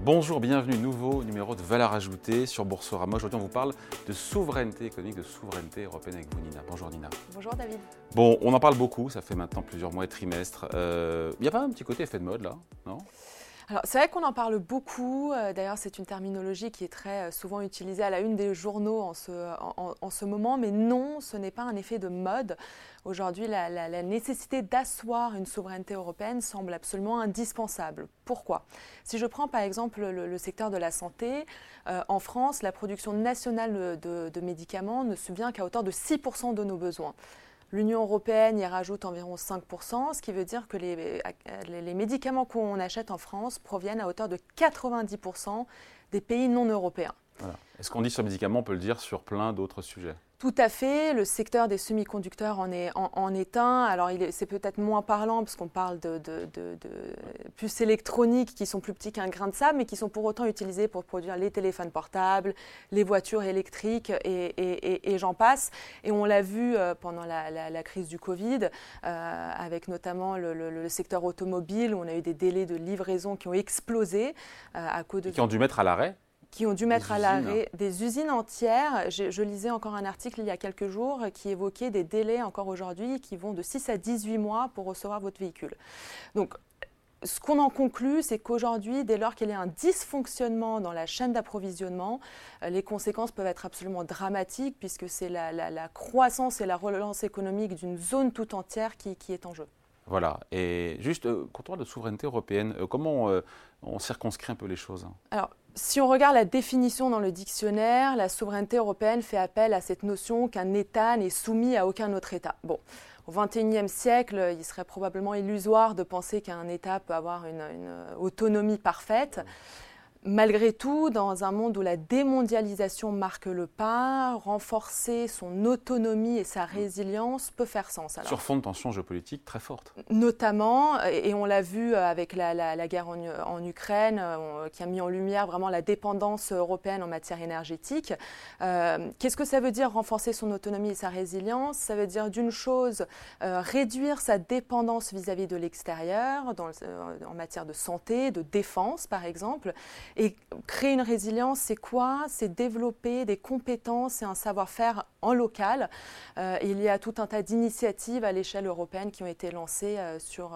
Bonjour, bienvenue, nouveau numéro de Valeurs Ajoutées sur Boursorama. Aujourd'hui, on vous parle de souveraineté économique, de souveraineté européenne avec vous, Nina. Bonjour, Nina. Bonjour, David. Bon, on en parle beaucoup, ça fait maintenant plusieurs mois et trimestres. Il n'y a pas un petit côté effet de mode, là, non ? Alors, c'est vrai qu'on en parle beaucoup. D'ailleurs, c'est une terminologie qui est très souvent utilisée à la une des journaux en ce moment. Mais non, ce n'est pas un effet de mode. Aujourd'hui, la nécessité d'asseoir une souveraineté européenne semble absolument indispensable. Pourquoi ? Si je prends par exemple le secteur de la santé, en France, la production nationale de médicaments ne subvient qu'à hauteur de 6% de nos besoins. L'Union européenne y rajoute environ 5%, ce qui veut dire que les médicaments qu'on achète en France proviennent à hauteur de 90% des pays non européens. Voilà. Est-ce qu'on dit sur les médicaments, on peut le dire sur plein d'autres sujets ? Tout à fait. Le secteur des semi-conducteurs en est un. Alors, c'est peut-être moins parlant parce qu'on parle de puces électroniques qui sont plus petits qu'un grain de sable, mais qui sont pour autant utilisés pour produire les téléphones portables, les voitures électriques et j'en passe. Et on l'a vu pendant la crise du Covid, avec notamment le secteur automobile, où on a eu des délais de livraison qui ont explosé à cause de... Qui ont dû mettre à l'arrêt ? Qui ont dû mettre à l'arrêt des usines entières. Je lisais encore un article il y a quelques jours qui évoquait des délais encore aujourd'hui qui vont de 6 à 18 mois pour recevoir votre véhicule. Donc, ce qu'on en conclut, c'est qu'aujourd'hui, dès lors qu'il y a un dysfonctionnement dans la chaîne d'approvisionnement, les conséquences peuvent être absolument dramatiques puisque c'est la croissance et la relance économique d'une zone tout entière qui est en jeu. Voilà. Et juste, quand on parle de souveraineté européenne, comment on circonscrit un peu les choses ? Alors, si on regarde la définition dans le dictionnaire, la souveraineté européenne fait appel à cette notion qu'un État n'est soumis à aucun autre État. Bon, au XXIe siècle, il serait probablement illusoire de penser qu'un État peut avoir une autonomie parfaite. Malgré tout, dans un monde où la démondialisation marque le pas, renforcer son autonomie et sa résilience peut faire sens. Alors, sur fond de tensions géopolitiques très fortes. Notamment, et on l'a vu avec la guerre en Ukraine, qui a mis en lumière vraiment la dépendance européenne en matière énergétique. Qu'est-ce que ça veut dire renforcer son autonomie et sa résilience ? Ça veut dire d'une chose, réduire sa dépendance vis-à-vis de l'extérieur, en matière de santé, de défense par exemple. Et créer une résilience, c'est quoi ? C'est développer des compétences et un savoir-faire en local. Il y a tout un tas d'initiatives à l'échelle européenne qui ont été lancées sur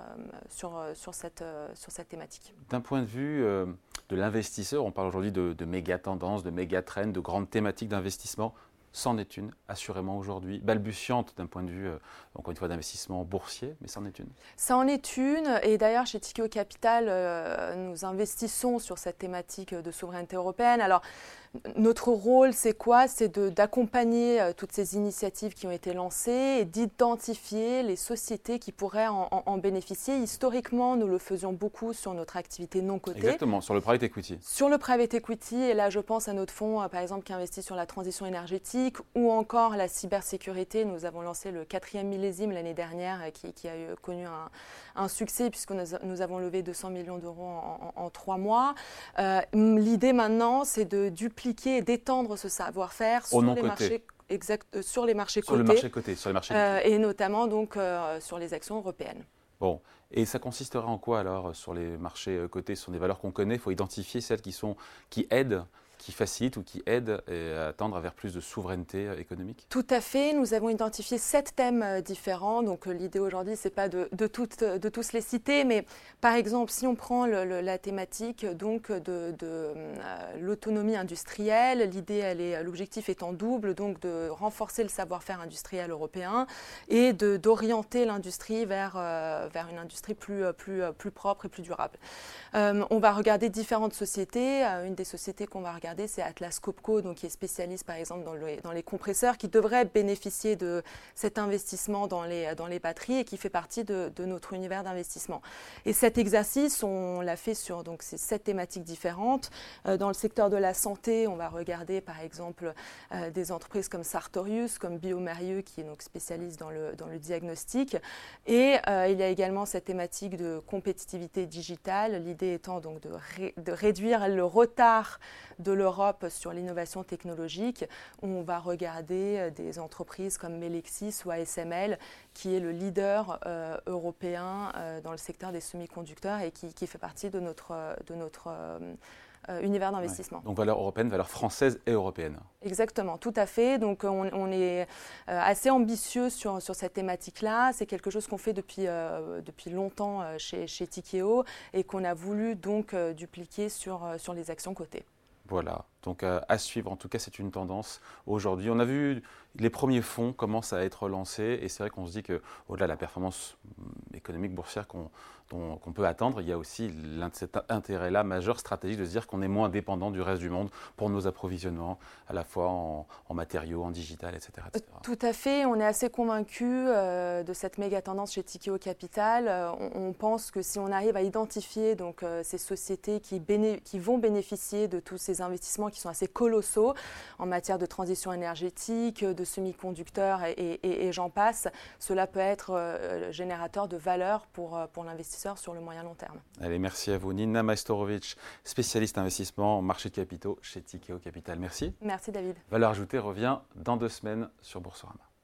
cette thématique. D'un point de vue de l'investisseur, on parle aujourd'hui de méga tendances, de méga trends, de grandes thématiques d'investissement. C'en est une, assurément aujourd'hui, balbutiante d'un point de vue, encore une fois, d'investissement boursier, mais c'en est une. Ça en est une, et d'ailleurs chez Tikehau Capital, nous investissons sur cette thématique de souveraineté européenne. Alors, notre rôle, c'est quoi ? C'est d'accompagner toutes ces initiatives qui ont été lancées et d'identifier les sociétés qui pourraient en bénéficier. Historiquement, nous le faisions beaucoup sur notre activité non cotée. Exactement, sur le private equity. Sur le private equity, et là je pense à notre fonds, par exemple, qui investit sur la transition énergétique ou encore la cybersécurité. Nous avons lancé le 4e millésime l'année dernière qui a connu un succès puisque nous avons levé 200 millions d'euros en 3 mois. L'idée maintenant, c'est de dupliquer et d'étendre ce savoir-faire sur les marchés cotés. Sur le marché coté, sur les marchés et notamment donc sur les actions européennes. Bon, et ça consisterait en quoi alors sur les marchés cotés, sur des valeurs qu'on connaît ? Il faut identifier celles qui aident, qui facilitent ou qui aident à tendre vers plus de souveraineté économique ? Tout à fait. Nous avons identifié 7 thèmes différents. Donc l'idée aujourd'hui, ce n'est pas de tous les citer, mais par exemple, si on prend la thématique donc, de l'autonomie industrielle, l'objectif étant double, donc de renforcer le savoir-faire industriel européen et d'orienter l'industrie vers une industrie plus propre et plus durable. On va regarder différentes sociétés. Une des sociétés qu'on va regarder, c'est Atlas Copco, donc qui est spécialiste par exemple dans les compresseurs, qui devrait bénéficier de cet investissement dans les batteries et qui fait partie de notre univers d'investissement. Et cet exercice, on l'a fait sur donc, ces 7 thématiques différentes. Dans le secteur de la santé, on va regarder par exemple des entreprises comme Sartorius, comme bioMérieux, qui est donc spécialiste dans le diagnostic. Et il y a également cette thématique de compétitivité digitale, l'idée étant donc de réduire le retard de l'Europe sur l'innovation technologique, on va regarder des entreprises comme Melexis ou ASML, qui est le leader européen dans le secteur des semi-conducteurs et qui fait partie de notre univers d'investissement. Ouais. Donc valeur européenne, valeur française et européenne. Exactement, tout à fait. Donc on est assez ambitieux sur cette thématique-là. C'est quelque chose qu'on fait depuis longtemps chez Tikehau et qu'on a voulu donc dupliquer sur les actions cotées. Voilà, donc à suivre. En tout cas, c'est une tendance aujourd'hui. On a vu les premiers fonds commencent à être lancés et c'est vrai qu'on se dit qu'au-delà de la performance économique boursière qu'on peut attendre, il y a aussi cet intérêt-là majeur stratégique de se dire qu'on est moins dépendant du reste du monde pour nos approvisionnements, à la fois en matériaux, en digital, etc., etc. Tout à fait, on est assez convaincus de cette méga tendance chez Tikehau Capital. On pense que si on arrive à identifier donc, ces sociétés qui vont bénéficier de tous ces investissements qui sont assez colossaux en matière de transition énergétique, de semi-conducteurs et j'en passe, cela peut être générateur de valeur pour l'investisseur sur le moyen long terme. Allez, merci à vous. Nina Majstorovic, spécialiste investissement en marché de capitaux chez Tikehau Capital. Merci. Merci David. Valeur ajoutée revient dans 2 semaines sur Boursorama.